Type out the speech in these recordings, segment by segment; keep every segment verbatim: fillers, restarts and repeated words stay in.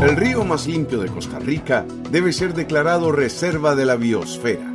El río más limpio de Costa Rica debe ser declarado reserva de la biosfera.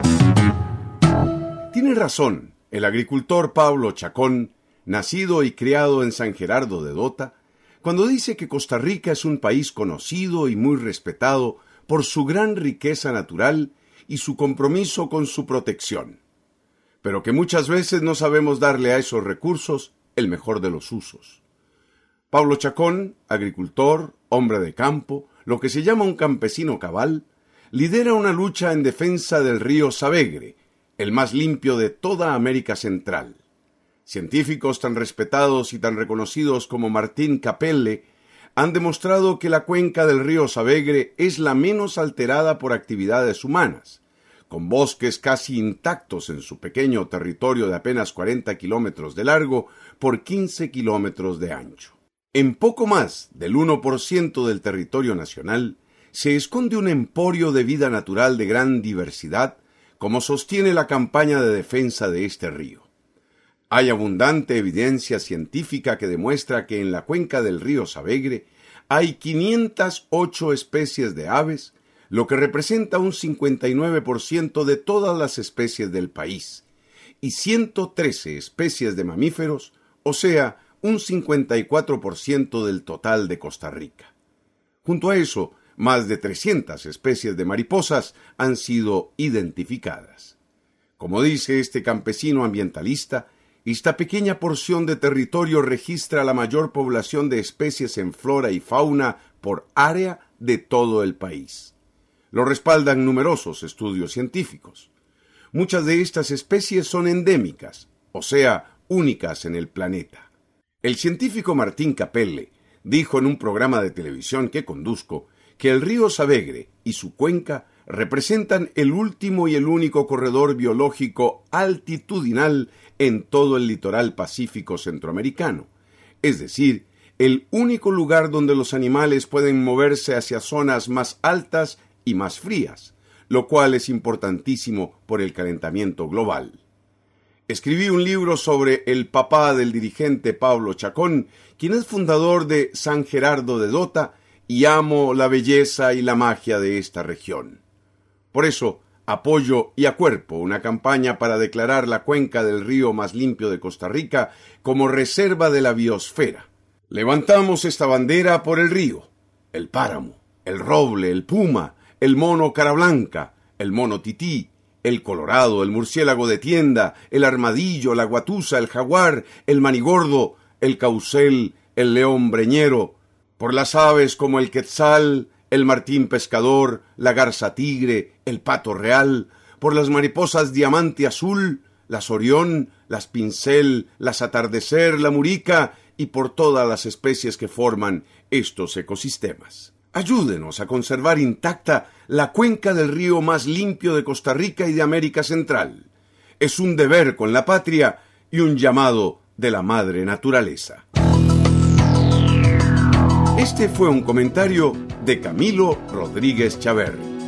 Tiene razón el agricultor Pablo Chacón, nacido y criado en San Gerardo de Dota, cuando dice que Costa Rica es un país conocido y muy respetado por su gran riqueza natural y su compromiso con su protección, pero que muchas veces no sabemos darle a esos recursos el mejor de los usos. Pablo Chacón, agricultor, hombre de campo, lo que se llama un campesino cabal, lidera una lucha en defensa del río Savegre, el más limpio de toda América Central. Científicos tan respetados y tan reconocidos como Martín Capelle han demostrado que la cuenca del río Savegre es la menos alterada por actividades humanas, con bosques casi intactos en su pequeño territorio de apenas cuarenta kilómetros de largo por quince kilómetros de ancho. En poco más del uno por ciento del territorio nacional se esconde un emporio de vida natural de gran diversidad, como sostiene la campaña de defensa de este río. Hay abundante evidencia científica que demuestra que en la cuenca del río Savegre hay quinientas ocho especies de aves, lo que representa un cincuenta y nueve por ciento de todas las especies del país, y ciento trece especies de mamíferos, o sea, un cincuenta y cuatro por ciento del total de Costa Rica. Junto a eso, más de trescientas especies de mariposas han sido identificadas. Como dice este campesino ambientalista, esta pequeña porción de territorio registra la mayor población de especies en flora y fauna por área de todo el país. Lo respaldan numerosos estudios científicos. Muchas de estas especies son endémicas, o sea, únicas en el planeta. El científico Martín Capelle dijo en un programa de televisión que conduzco que el río Savegre y su cuenca representan el último y el único corredor biológico altitudinal en todo el litoral pacífico centroamericano, es decir, el único lugar donde los animales pueden moverse hacia zonas más altas y más frías, lo cual es importantísimo por el calentamiento global. Escribí un libro sobre el papá del dirigente Pablo Chacón, quien es fundador de San Gerardo de Dota, y amo la belleza y la magia de esta región. Por eso, apoyo y acuerpo una campaña para declarar la cuenca del río más limpio de Costa Rica como reserva de la biosfera. Levantamos esta bandera por el río, el páramo, el roble, el puma, el mono cara blanca, el mono tití, el colorado, el murciélago de tienda, el armadillo, la guatusa, el jaguar, el manigordo, el caucel, el león breñero, por las aves como el quetzal, el martín pescador, la garza tigre, el pato real, por las mariposas diamante azul, las orión, las pincel, las atardecer, la murica y por todas las especies que forman estos ecosistemas. Ayúdenos a conservar intacta la cuenca del río más limpio de Costa Rica y de América Central. Es un deber con la patria y un llamado de la madre naturaleza. Este fue un comentario de Camilo Rodríguez Chaverri.